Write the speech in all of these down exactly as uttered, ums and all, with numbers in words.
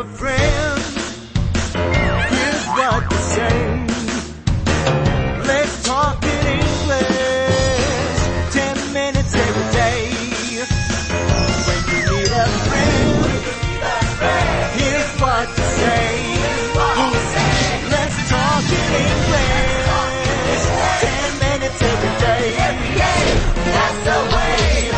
a friend, here's what to say. Let's talk in English, ten minutes every day. When you need a friend, here's what to say. Let's talk in English, ten minutes every day. That's the way.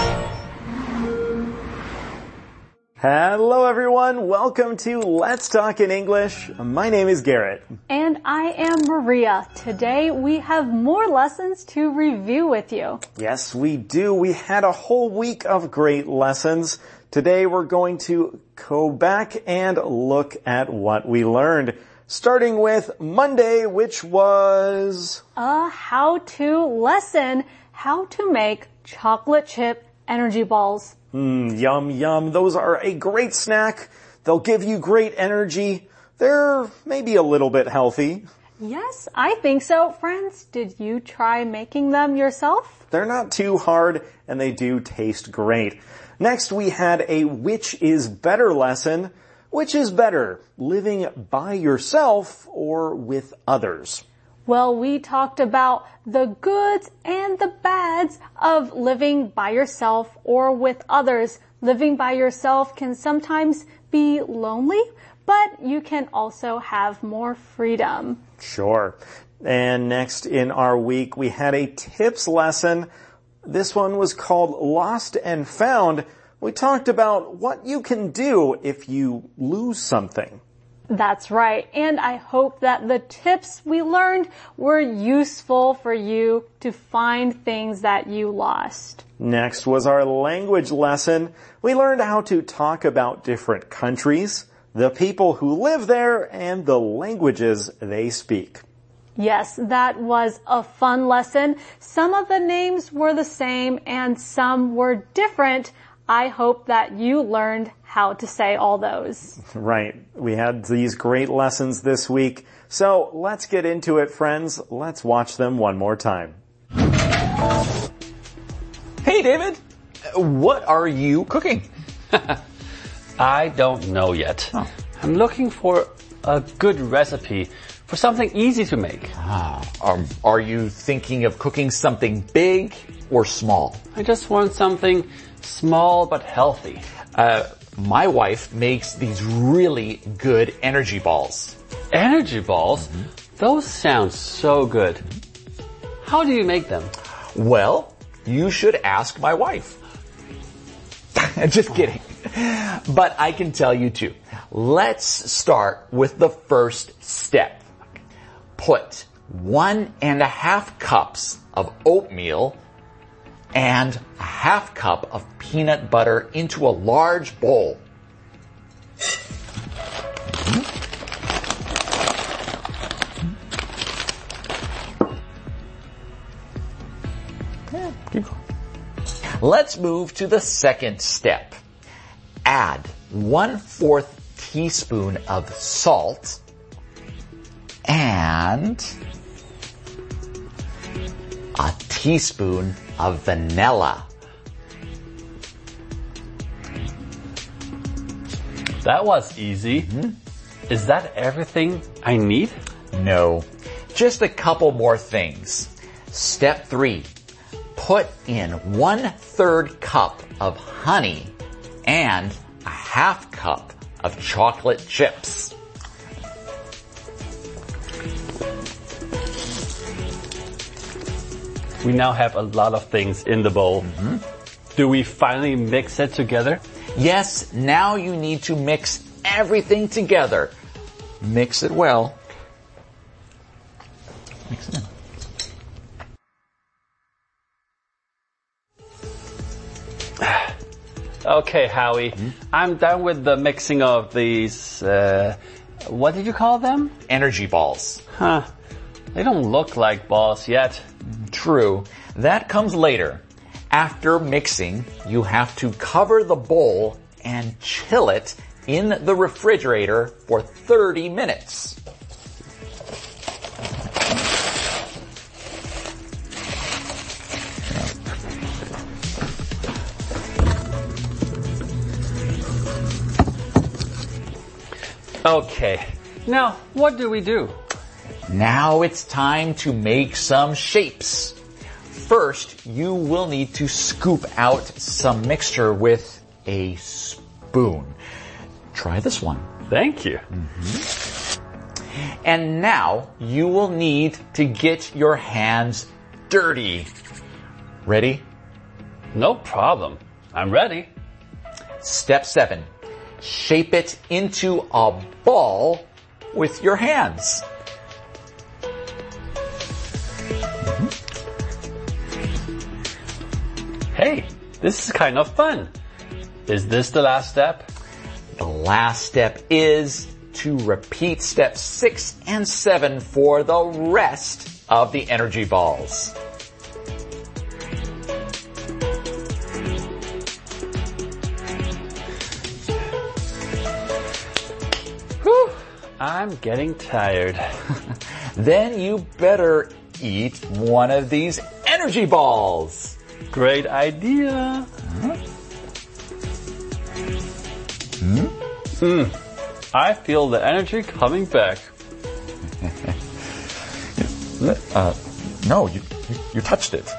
Hello everyone, welcome to Let's Talk in English. My name is Garrett. And I am Maria. Today we have more lessons to review with you. Yes, we do. We had a whole week of great lessons. Today we're going to go back and look at what we learned. Starting with Monday, which was... A how-to lesson, how to make chocolate chip energy balls. Mmm, yum, yum. Those are a great snack. They'll give you great energy. They're maybe a little bit healthy. Yes, I think so. Friends, did you try making them yourself? They're not too hard, and they do taste great. Next, we had a which is better lesson. Which is better, living by yourself or with others? Well, we talked about the goods and the bads of living by yourself or with others. Living by yourself can sometimes be lonely, but you can also have more freedom. Sure. And next in our week, we had a tips lesson. This one was called Lost and Found. We talked about what you can do if you lose something. That's right. And I hope that the tips we learned were useful for you to find things that you lost. Next was our language lesson. We learned how to talk about different countries, the people who live there, and the languages they speak. Yes, that was a fun lesson. Some of the names were the same and some were different. I hope that you learned how to say all those. Right. We had these great lessons this week. So let's get into it, friends. Let's watch them one more time. Hey, David. What are you cooking? I don't know yet. Oh. I'm looking for a good recipe for something easy to make. Ah, um, are you thinking of cooking something big or small? I just want something small but healthy. Uh, my wife makes these really good energy balls. Energy balls? Mm-hmm. Those sound so good. How do you make them? Well, you should ask my wife. Just kidding. But I can tell you too. Let's start with the first step. Put one and a half cups of oatmeal and a half cup of peanut butter into a large bowl. Yeah, keep going. Let's move to the second step. Add one-fourth teaspoon of salt and a teaspoon of vanilla. That was easy. Mm-hmm. Is that everything I need? No, just a couple more things. Step three, put in one-third cup of honey and a half cup of chocolate chips. We now have a lot of things in the bowl. Mm-hmm. Do we finally mix it together? Yes, now you need to mix everything together. Mix it well. Mix it in. Okay, Howie. Mm-hmm. I'm done with the mixing of these, uh, what did you call them? Energy balls. Huh. They don't look like balls yet. True. That comes later. After mixing, you have to cover the bowl and chill it in the refrigerator for thirty minutes. Okay. Now, what do we do? Now it's time to make some shapes. First, you will need to scoop out some mixture with a spoon. Try this one. Thank you. Mm-hmm. And now you will need to get your hands dirty. Ready? No problem. I'm ready. Step seven. Shape it into a ball with your hands. Hey, this is kind of fun. Is this the last step? The last step is to repeat steps six and seven for the rest of the energy balls. Whew, I'm getting tired. Then you better eat one of these energy balls. Great idea. Hmm? Mm. I feel the energy coming back. uh, no, you, you, you touched it.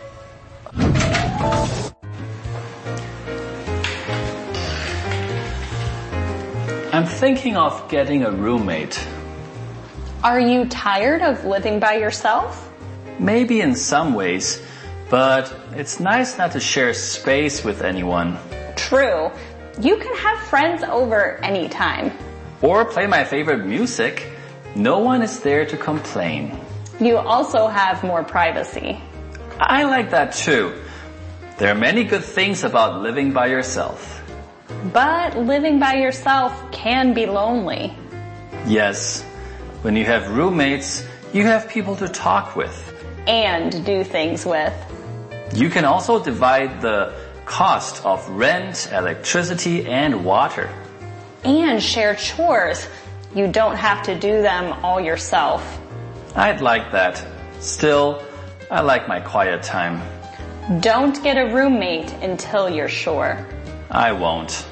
I'm thinking of getting a roommate. Are you tired of living by yourself? Maybe in some ways, but it's nice not to share space with anyone. True. You can have friends over anytime. Or play my favorite music. No one is there to complain. You also have more privacy. I like that too. There are many good things about living by yourself. But living by yourself can be lonely. Yes. When you have roommates, you have people to talk with. And do things with. You can also divide the cost of rent, electricity, and water. And share chores. You don't have to do them all yourself. I'd like that. Still, I like my quiet time. Don't get a roommate until you're sure. I won't.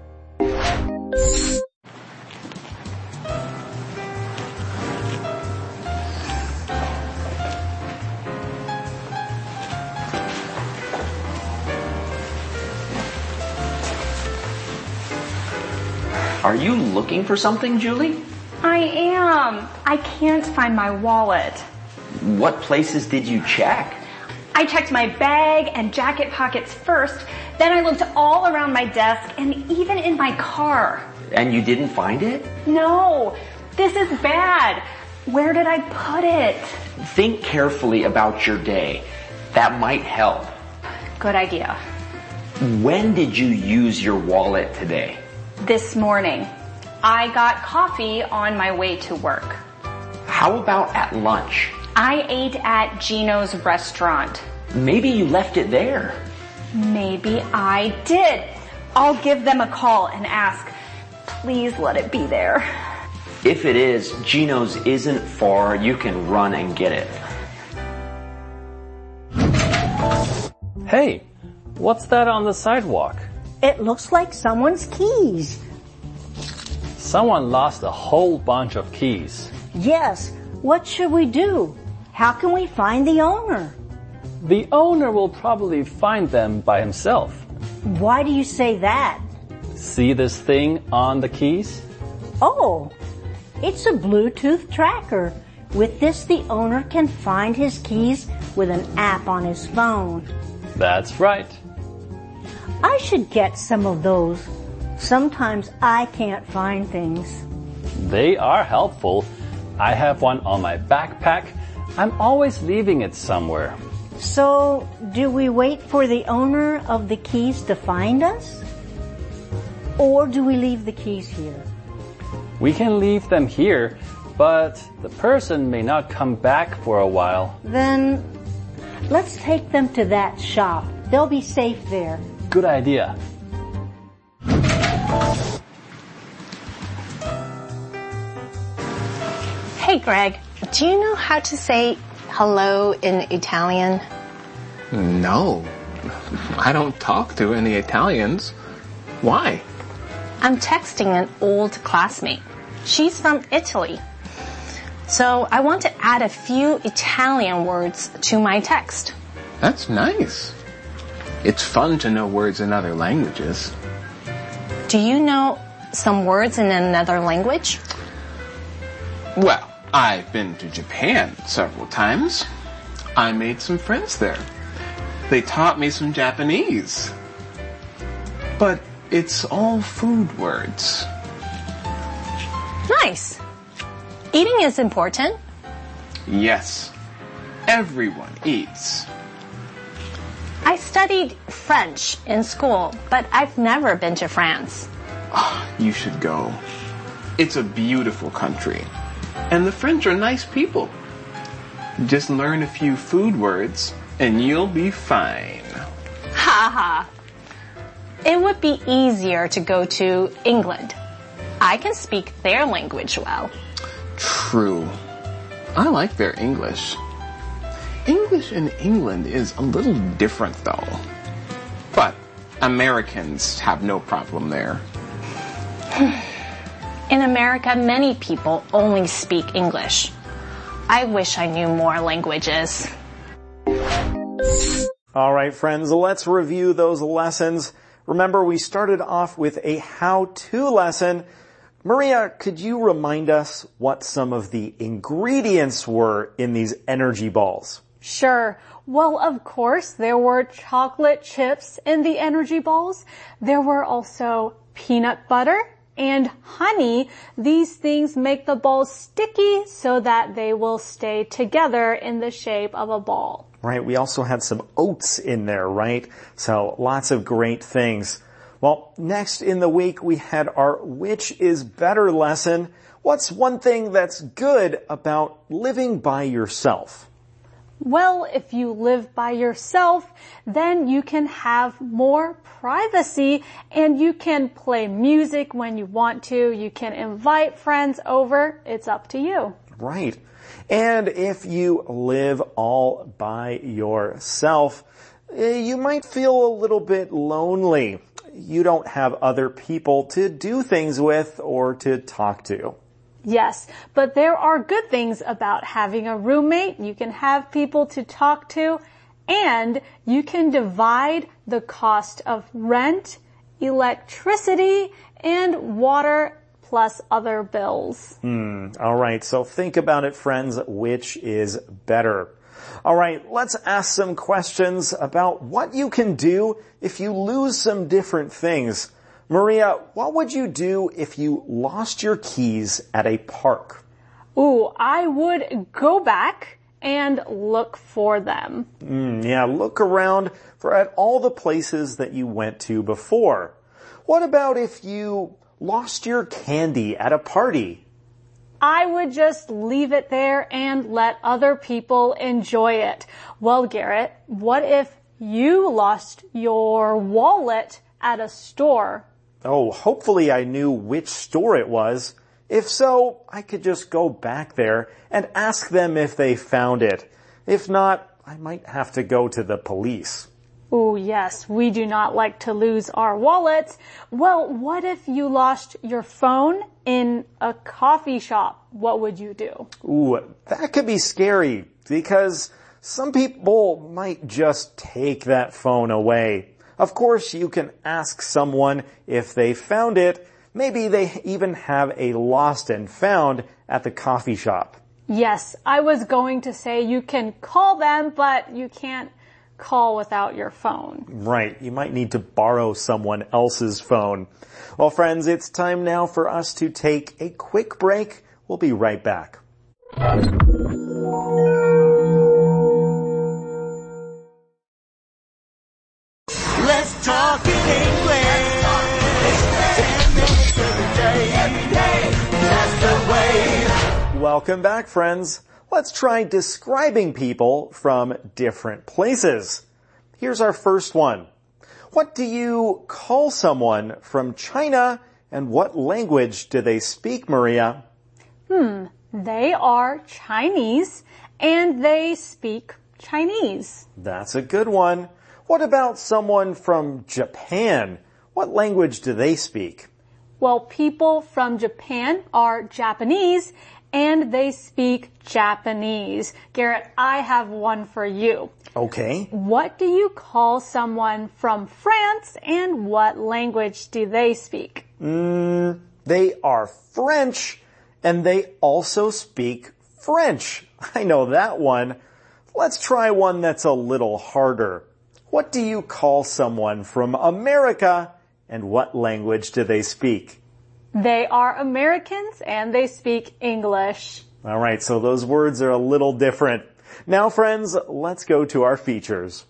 Are you looking for something, Julie? I am. I can't find my wallet. What places did you check? I checked my bag and jacket pockets first, then I looked all around my desk and even in my car. And you didn't find it? No, this is bad. Where did I put it? Think carefully about your day. That might help. Good idea. When did you use your wallet today? This morning. I got coffee on my way to work. How about at lunch? I ate at Gino's restaurant. Maybe you left it there. Maybe I did. I'll give them a call and ask, please let it be there. If it is, Gino's isn't far. You can run and get it. Hey, what's that on the sidewalk? It looks like someone's keys. Someone lost a whole bunch of keys. Yes, what should we do? How can we find the owner? The owner will probably find them by himself. Why do you say that? See this thing on the keys? Oh, it's a Bluetooth tracker. With this, the owner can find his keys with an app on his phone. That's right. I should get some of those. Sometimes I can't find things. They are helpful. I have one on my backpack. I'm always leaving it somewhere. So, do we wait for the owner of the keys to find us? Or do we leave the keys here? We can leave them here, but the person may not come back for a while. Then, let's take them to that shop. They'll be safe there. Good idea. Hey Greg, do you know how to say hello in Italian? No, I don't talk to any Italians. Why? I'm texting an old classmate. She's from Italy. So I want to add a few Italian words to my text. That's nice. It's fun to know words in other languages. Do you know some words in another language? Well, I've been to Japan several times. I made some friends there. They taught me some Japanese. But it's all food words. Nice. Eating is important. Yes. Everyone eats. I studied French in school, but I've never been to France. Oh, you should go. It's a beautiful country. And the French are nice people. Just learn a few food words and you'll be fine. Ha ha. It would be easier to go to England. I can speak their language well. True. I like their English. English in England is a little different though. But Americans have no problem there. In America, many people only speak English. I wish I knew more languages. All right, friends, let's review those lessons. Remember, we started off with a how-to lesson. Maria, could you remind us what some of the ingredients were in these energy balls? Sure. Well, of course, there were chocolate chips in the energy balls. There were also peanut butter and honey. These things make the balls sticky so that they will stay together in the shape of a ball. Right, we also had some oats in there, right? So lots of great things. Well, next in the week we had our Which is Better lesson. What's one thing that's good about living by yourself? Well, if you live by yourself, then you can have more privacy and you can play music when you want to. You can invite friends over. It's up to you. Right. And if you live all by yourself, you might feel a little bit lonely. You don't have other people to do things with or to talk to. Yes, but there are good things about having a roommate. You can have people to talk to, and you can divide the cost of rent, electricity, and water, plus other bills. Hmm. All right, so think about it, friends. Which is better? All right, let's ask some questions about what you can do if you lose some different things. Maria, what would you do if you lost your keys at a park? Ooh, I would go back and look for them. Mm, yeah, look around for at all the places that you went to before. What about if you lost your candy at a party? I would just leave it there and let other people enjoy it. Well, Garrett, what if you lost your wallet at a store? Oh, hopefully I knew which store it was. If so, I could just go back there and ask them if they found it. If not, I might have to go to the police. Oh, yes, we do not like to lose our wallets. Well, what if you lost your phone in a coffee shop? What would you do? Ooh, that could be scary because some people might just take that phone away. Of course, you can ask someone if they found it. Maybe they even have a lost and found at the coffee shop. Yes, I was going to say you can call them, but you can't call without your phone. Right, you might need to borrow someone else's phone. Well, friends, it's time now for us to take a quick break. We'll be right back. Let's talk in English. Ten minutes every day. Every day. That's the way. Welcome back, friends. Let's try describing people from different places. Here's our first one. What do you call someone from China, and what language do they speak, Maria? Hmm, they are Chinese, and they speak Chinese. That's a good one. What about someone from Japan? What language do they speak? Well, people from Japan are Japanese and they speak Japanese. Garrett, I have one for you. Okay. What do you call someone from France and what language do they speak? Mm, they are French and they also speak French. I know that one. Let's try one that's a little harder. What do you call someone from America and what language do they speak? They are Americans and they speak English. All right, so those words are a little different. Now, friends, let's go to our features.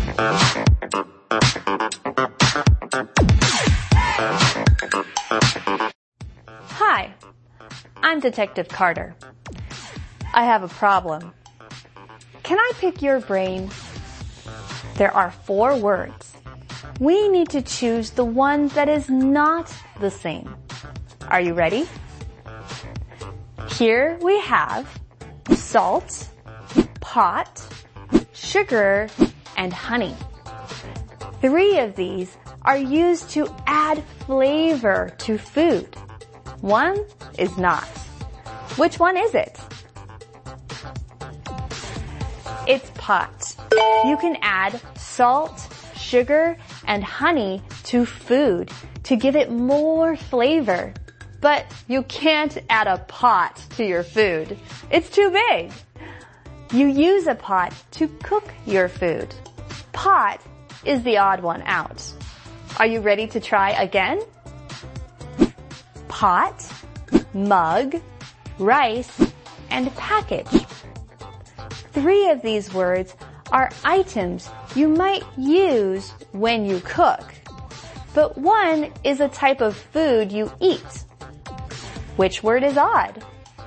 Hi, I'm Detective Carter. I have a problem. Can I pick your brain? There are four words. We need to choose the one that is not the same. Are you ready? Here we have salt, pot, sugar, and honey. Three of these are used to add flavor to food. One is not. Which one is it? It's pot. You can add salt, sugar, and honey to food to give it more flavor. But you can't add a pot to your food. It's too big. You use a pot to cook your food. Pot is the odd one out. Are you ready to try again? Pot, mug, rice, and package. Three of these words are items you might use when you cook, but one is a type of food you eat. Which word is odd?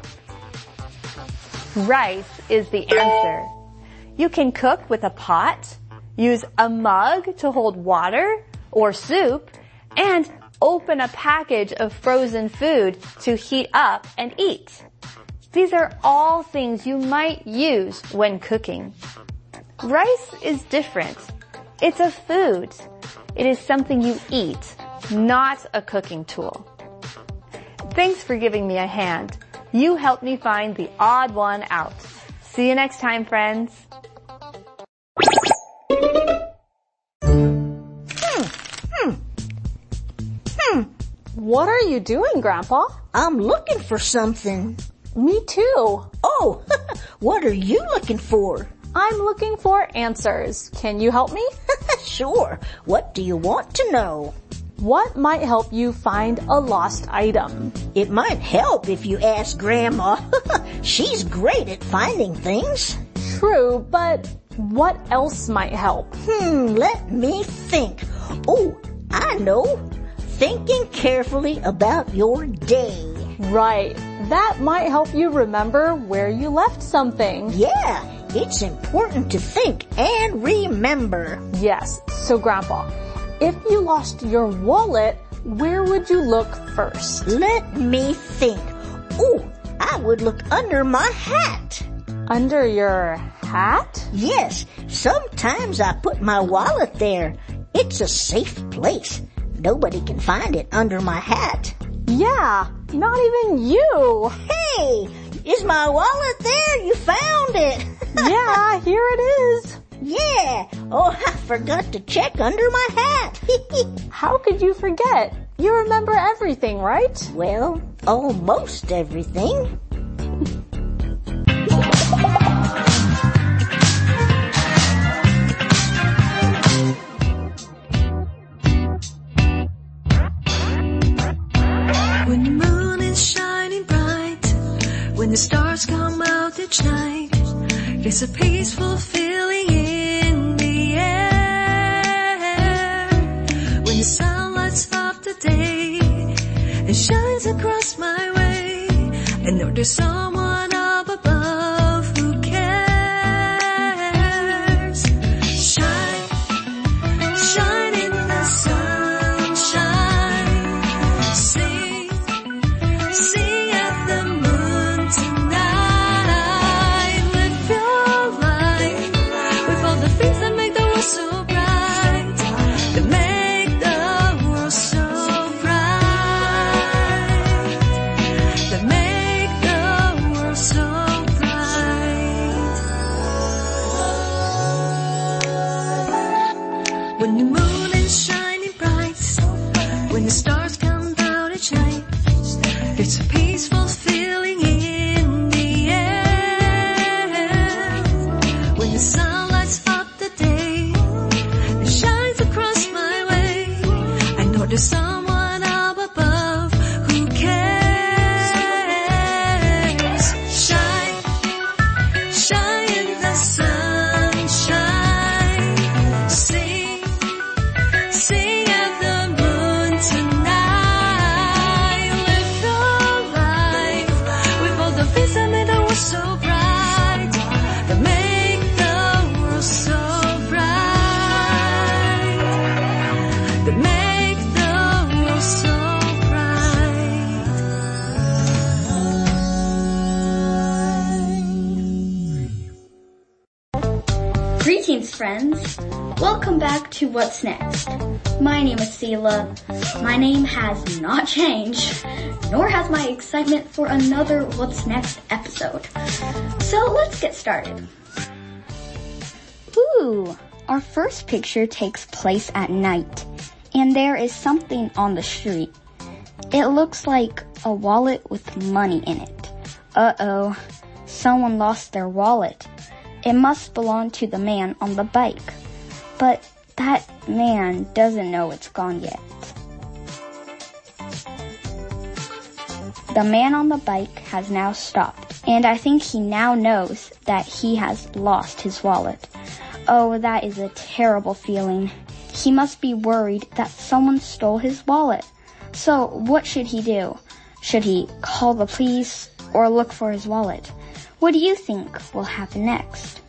Rice is the answer. You can cook with a pot, use a mug to hold water or soup, and open a package of frozen food to heat up and eat. These are all things you might use when cooking. Rice is different. It's a food. It is something you eat, not a cooking tool. Thanks for giving me a hand. You helped me find the odd one out. See you next time, friends. Hmm. Hmm. Hmm. What are you doing, Grandpa? I'm looking for something. Me too. Oh, what are you looking for? I'm looking for answers. Can you help me? Sure. What do you want to know? What might help you find a lost item? It might help if you ask Grandma. She's great at finding things. True, but what else might help? Hmm, let me think. Oh, I know. Thinking carefully about your day. Right. That might help you remember where you left something. Yeah, it's important to think and remember. Yes. So, Grandpa, if you lost your wallet, where would you look first? Let me think. Oh, I would look under my hat. Under your hat? Yes, sometimes I put my wallet there. It's a safe place. Nobody can find it under my hat. Yeah, not even you. Hey, is my wallet there? You found it. Yeah, here it is. Yeah. Oh, I forgot to check under my hat. How could you forget? You remember everything, right? Well, almost everything. When the moon is shining bright, when the stars come out each night, there's a peaceful feeling in the air. When the sun lights up the day and shines across my way, I know there's someone up above who cares. Shine, shine in the sunshine. Sing, sing at the moon tonight. Live your life with all the things that make the world so bright, that make the world so bright. When the moon is shining bright, when the stars come out each night, it's a peaceful feeling in the air. When the sun lights up the day and shines across my way, I know there's someone up above who cares. Shine, shine in the sunshine. Sing, sing at the moon tonight. Live your life with all the things that make the world so bright, that make the world so bright, that make the world so bright. Greetings, friends. Welcome back to What's Next. My name is Sela. My name has not changed, nor has my excitement for another What's Next episode. So let's get started. Ooh, our first picture takes place at night, and there is something on the street. It looks like a wallet with money in it. Uh-oh, someone lost their wallet. It must belong to the man on the bike. But that man doesn't know it's gone yet. The man on the bike has now stopped, and I think he now knows that he has lost his wallet. Oh, that is a terrible feeling. He must be worried that someone stole his wallet. So what should he do? Should he call the police or look for his wallet? What do you think will happen next?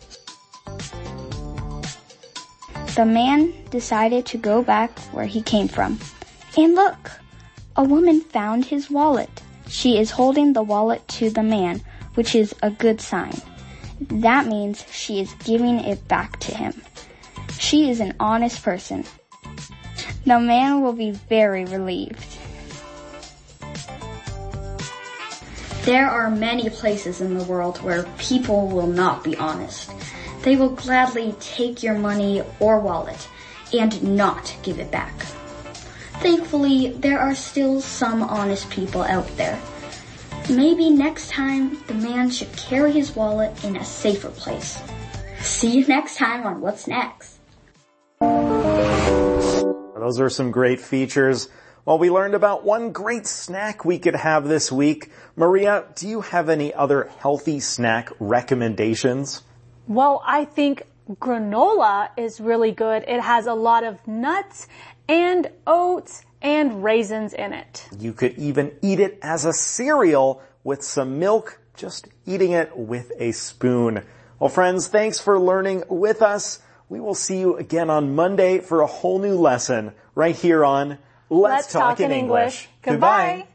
The man decided to go back where he came from. And look! A woman found his wallet. She is holding the wallet to the man, which is a good sign. That means she is giving it back to him. She is an honest person. The man will be very relieved. There are many places in the world where people will not be honest. They will gladly take your money or wallet and not give it back. Thankfully, there are still some honest people out there. Maybe next time the man should carry his wallet in a safer place. See you next time on What's Next. Those are some great features. Well, we learned about one great snack we could have this week. Maria, do you have any other healthy snack recommendations? Well, I think granola is really good. It has a lot of nuts and oats and raisins in it. You could even eat it as a cereal with some milk, just eating it with a spoon. Well, friends, thanks for learning with us. We will see you again on Monday for a whole new lesson right here on Let's, Let's Talk, Talk in English. English. Goodbye. Goodbye.